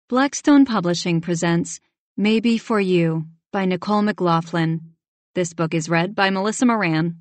Blackstone Publishing presents Maybe for You by Nicole McLaughlin. This book is read by Melissa Moran.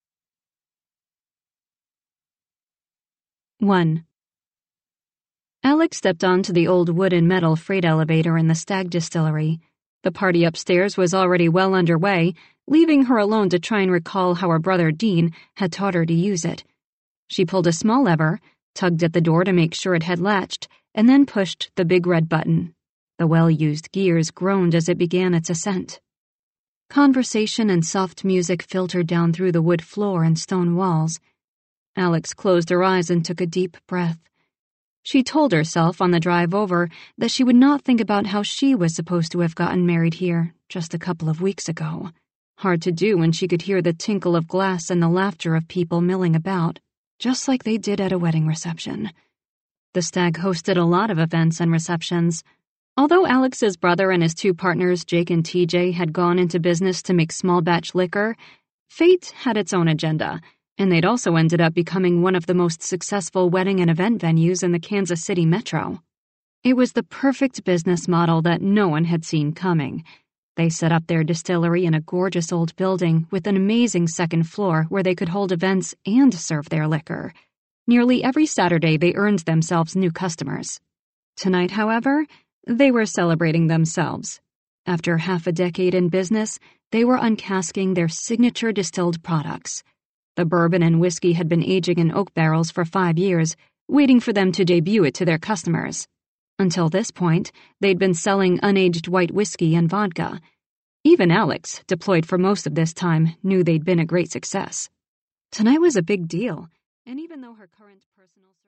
1. Alex stepped onto the old wood and metal freight elevator in the Stag Distillery. The party upstairs was already well underway, leaving her alone to try and recall how her brother Dean had taught her to use it. She pulled a small lever, tugged at the door to make sure it had latched, and then pushed the big red button. The well-used gears groaned as it began its ascent. Conversation and soft music filtered down through the wood floor and stone walls. Alex closed her eyes and took a deep breath. She told herself on the drive over that she would not think about how she was supposed to have gotten married here just a couple of weeks ago. Hard to do when she could hear the tinkle of glass and the laughter of people milling about, just like they did at a wedding reception. The Stag hosted a lot of events and receptions. Although Alex's brother and his two partners, Jake and TJ, had gone into business to make small-batch liquor, fate had its own agenda, and they'd also ended up becoming one of the most successful wedding and event venues in the Kansas City metro. It was the perfect business model that no one had seen coming. They set up their distillery in a gorgeous old building with an amazing second floor where they could hold events and serve their liquor. Nearly every Saturday they earned themselves new customers. Tonight, however, they were celebrating themselves. After half a decade in business, they were uncasking their signature distilled products. The bourbon and whiskey had been aging in oak barrels for 5 years, waiting for them to debut it to their customers. Until this point, they'd been selling unaged white whiskey and vodka. Even Alex, deployed for most of this time, knew they'd been a great success. Tonight was a big deal, and even though her current personal